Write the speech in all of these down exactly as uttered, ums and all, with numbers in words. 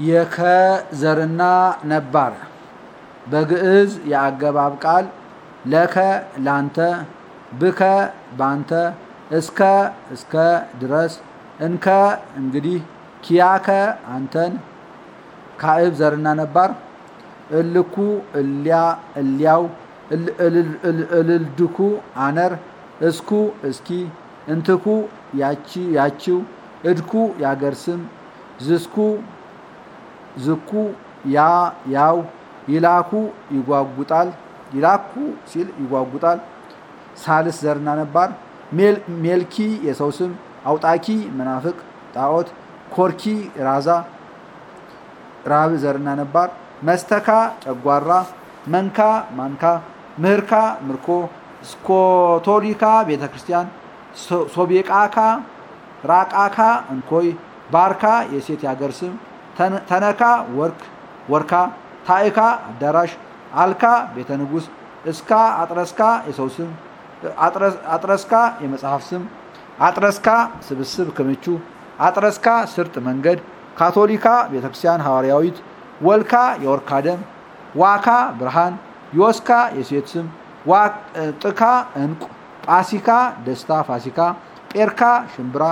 የከ ዘርና ነባር በግዕዝ የአገባብ ቃል ለከ ላንተ፣ ብከ ባንተ፣ እስከ እስከ ድረስ፣ እንከ እንግዲህ፣ ኪያከ አንተን። ካዕብ ዘርና ነባር እልኩ እሊያ እሊያው፣ እልልድኩ አነር፣ እስኩ እስኪ፣ እንትኩ ያቺ ያቺው፣ እድኩ ያገር ስም፣ ዝስኩ ዝኩ ያ ያው፣ ይላኩ ይጓጉጣል፣ ይላኩ ሲል ይጓጉጣል። ሳልስ ዘርና ነባር ሜልኪ የሰው ስም፣ አውጣኪ መናፍቅ ጣዖት፣ ኮርኪ ራዛ። ራብ ዘርና ነባር መስተካ ጨጓራ፣ መንካ ማንካ፣ ምህርካ ምርኮ፣ ስኮቶሊካ ቤተክርስቲያን፣ ሶቤቃካ ራቃካ እንኮይ፣ ባርካ የሴት ያገር ስም፣ ተነካ ወርክ ወርካ፣ ታይካ አዳራሽ፣ አልካ ቤተ ንጉስ፣ እስካ አጥረስካ የሰው ስም፣ አጥረስካ የመጽሐፍ ስም፣ አጥረስካ ስብስብ ክምቹ፣ አጥረስካ ስርጥ መንገድ፣ ካቶሊካ ቤተክርስቲያን ሐዋርያዊት፣ ወልካ የወርካ ደም፣ ዋካ ብርሃን፣ ዮስካ የሴት ስም፣ ጥካ እንቁ፣ ጳሲካ ደስታ ፋሲካ፣ ጴርካ ሽምብራ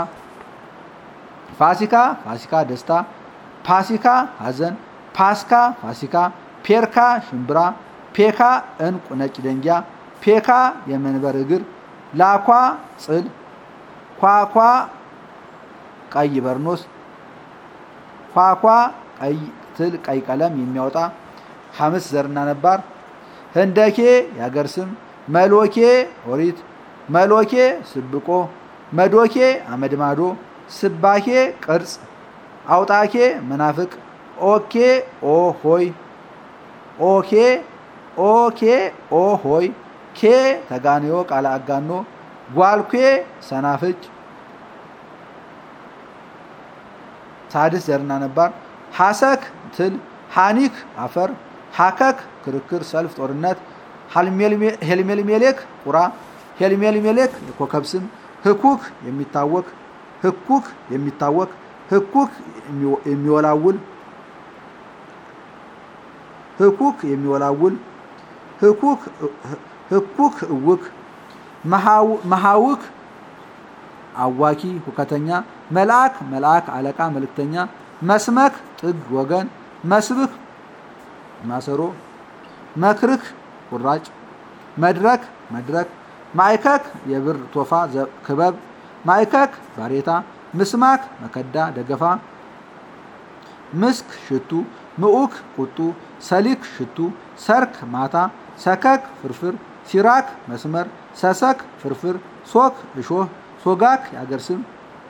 ፋሲካ ፋሲካ ደስታ፣ ፓሲካ ሐዘን፣ ፓስካ ፋሲካ፣ ፔርካ ሽምብራ፣ ፔካ እንቁ ነጭ ደንጊያ፣ ፔካ የመንበር እግር፣ ላኳ ጽል፣ ኳኳ ቀይ በርኖስ፣ ኳኳ ቀይ ትል ቀይ ቀለም የሚያወጣ። ሐምስ ዘርና ነባር ህንደኬ ያገር ስም፣ መሎኬ ኦሪት፣ መሎኬ ስብቆ፣ መዶኬ አመድማዶ፣ ስባኬ ቅርጽ፣ አውጣኬ መናፍቅ፣ ኦኬ ኦ ሆይ፣ ኦኬ ኦኬ ኦ ሆይ፣ ኬ ተጋንዮ ቃለ አጋኖ፣ ጓልኬ ሰናፍጭ። ሳድስ ዘርና ነባር ሐሰክ ትል፣ ሃኒክ አፈር፣ ሃከክ ክርክር ሰልፍ ጦርነት፣ ሄልሜልሜሌክ ቁራ፣ ሄልሜልሜሌክ የኮከብ ስም፣ ህኩክ የሚታወክ፣ ህኩክ የሚታወክ፣ ህኩክ የሚወላውል፣ ህኩክ የሚወላውል፣ ህኩክ ህኩክ እውክ፣ መሃውክ አዋኪ ሁከተኛ፣ መልአክ መልአክ አለቃ መልእክተኛ፣ መስመክ ጥግ ወገን፣ መስብክ ማሰሮ፣ መክርክ ቁራጭ፣ መድረክ መድረክ፣ ማይከክ የብር ቶፋ ክበብ፣ ማይከክ ባሬታ፣ ምስማክ መከዳ ደገፋ፣ ምስክ ሽቱ፣ ምኡክ ቁጡ፣ ሰሊክ ሽቱ፣ ሰርክ ማታ፣ ሰከክ ፍርፍር፣ ሲራክ መስመር፣ ሰሰክ ፍርፍር፣ ሶክ እሾህ፣ ሶጋክ ያገር ስም፣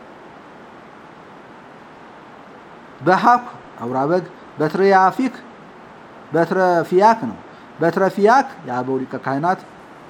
በሃክ አውራበግ፣ በትሪያፊክ በትረፊያክ ነው። በትረፊያክ የአበው ሊቀ ካህናት፣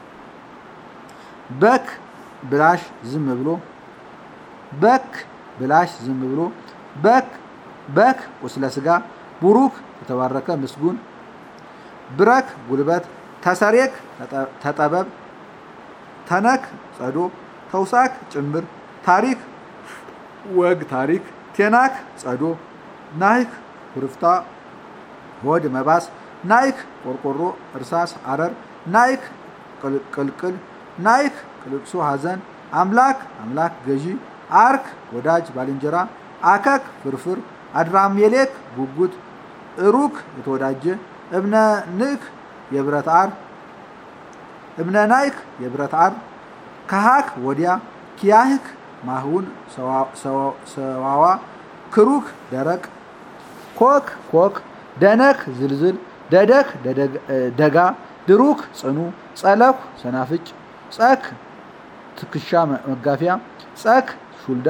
በክ ብላሽ ዝም ብሎ፣ በክ ብላሽ ዝም ብሎ፣ በክ በክ ቁስለ ስጋ፣ ቡሩክ የተባረከ ምስጉን፣ ብረክ ጉልበት፣ ተሰሬክ ተጠበብ፣ ተነክ ጸዶ፣ ተውሳክ ጭምር፣ ታሪክ ወግ ታሪክ፣ ቴናክ ጸዶ፣ ናይክ ኩርፍታ ሆድ መባስ፣ ናይክ ቆርቆሮ እርሳስ አረር፣ ናይክ ቅልቅል፣ ናይክ ቅልቅሶ ሐዘን፣ አምላክ አምላክ ገዢ፣ አርክ ወዳጅ ባልንጀራ፣ አከክ ፍርፍር፣ አድራሜሌክ ጉጉት፣ እሩክ የተወዳጀ፣ እብነ ንክ የብረት አር፣ እብነ ናይክ የብረት አር፣ ከሃክ ወዲያ፣ ኪያህክ ማህውን ሰዋዋ፣ ክሩክ ደረቅ፣ ኮክ ኮክ፣ ደነክ ዝልዝል፣ ደደክ ደጋ፣ ድሩክ ጽኑ፣ ጸለኩ ሰናፍጭ፣ ጸክ ትከሻ መጋፊያ፣ ጸክ ሹልዳ፣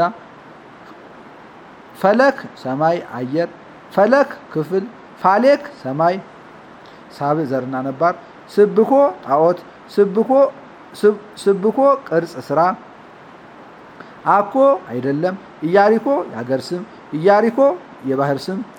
ፈለክ ሰማይ አየር፣ ፈለክ ክፍል፣ ፋሌክ ሰማይ። ሳብዕ ዘርና ነባር ስብኮ ጣዖት፣ ስብኮ ስብኮ ቅርጽ ስራ፣ አኮ አይደለም፣ ኢያሪኮ ያገር ስም፣ ኢያሪኮ የባህር ስም